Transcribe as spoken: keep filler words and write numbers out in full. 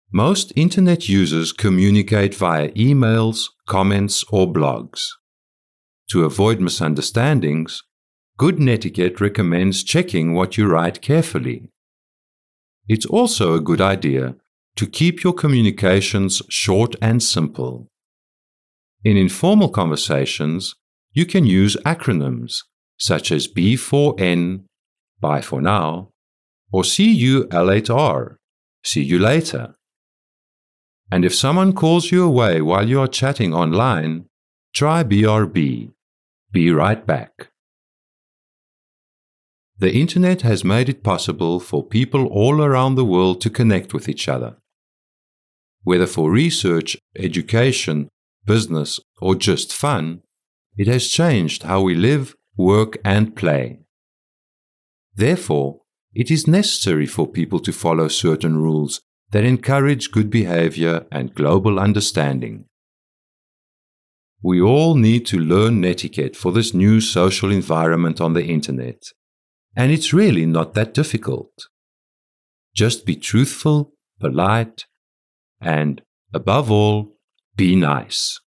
Most Internet users communicate via emails, comments, or blogs. To avoid misunderstandings, good netiquette recommends checking what you write carefully. It's also a good idea to keep your communications short and simple. In informal conversations, you can use acronyms such as B four N, bye for now, or C U L eight R, see you later. And if someone calls you away while you are chatting online, try B R B, be right back. The Internet has made it possible for people all around the world to connect with each other. Whether for research, education, business, or just fun, it has changed how we live, work, and play. Therefore, it is necessary for people to follow certain rules that encourage good behavior and global understanding. We all need to learn netiquette for this new social environment on the Internet, and it's really not that difficult. Just be truthful, polite, and, above all, be nice.